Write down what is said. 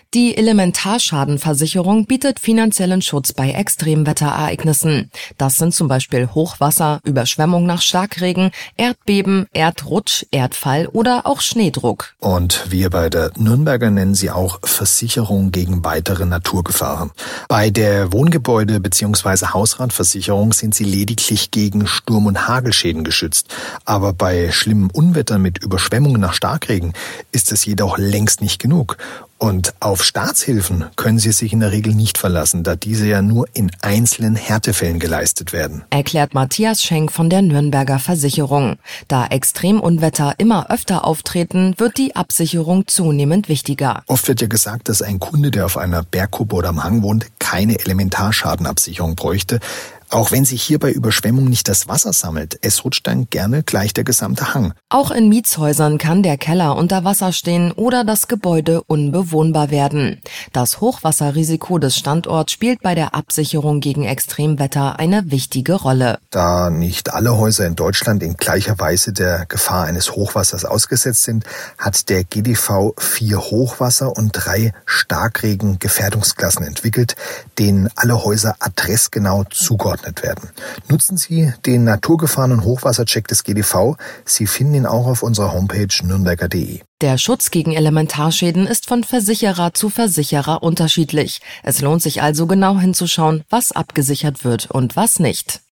Die Elementarschadenversicherung bietet finanziellen Schutz bei Extremwetterereignissen. Das sind zum Beispiel Hochwasser, Überschwemmung nach Starkregen, Erdbeben, Erdrutsch, Erdfall oder auch Schneedruck. Und wir bei der Nürnberger nennen sie auch Versicherung gegen weitere Naturgefahren. Bei der Wohngebäude- bzw. Hausratversicherung sind sie lediglich gegen Sturm- und Hagelschäden geschützt. Aber bei schlimmen Unwettern mit Überschwemmungen nach Starkregen ist es jedoch längst nicht genug. Und auf Staatshilfen können Sie sich in der Regel nicht verlassen, da diese ja nur in einzelnen Härtefällen geleistet werden. Erklärt Matthias Schenk von der Nürnberger Versicherung. Da Extremunwetter immer öfter auftreten, wird die Absicherung zunehmend wichtiger. Oft wird ja gesagt, dass ein Kunde, der auf einer Bergkuppe oder am Hang wohnt, keine Elementarschadenabsicherung bräuchte. Auch wenn sich hier bei Überschwemmung nicht das Wasser sammelt, es rutscht dann gerne gleich der gesamte Hang. Auch in Mietshäusern kann der Keller unter Wasser stehen oder das Gebäude unbewohnbar werden. Das Hochwasserrisiko des Standorts spielt bei der Absicherung gegen Extremwetter eine wichtige Rolle. Da nicht alle Häuser in Deutschland in gleicher Weise der Gefahr eines Hochwassers ausgesetzt sind, hat der GDV 4 Hochwasser- und 3 Starkregen-Gefährdungsklassen entwickelt, denen alle Häuser adressgenau zugeordnet werden. Nutzen Sie den Naturgefahren- und Hochwassercheck des GDV. Sie finden ihn auch auf unserer Homepage nürnberger.de. Der Schutz gegen Elementarschäden ist von Versicherer zu Versicherer unterschiedlich. Es lohnt sich also genau hinzuschauen, was abgesichert wird und was nicht.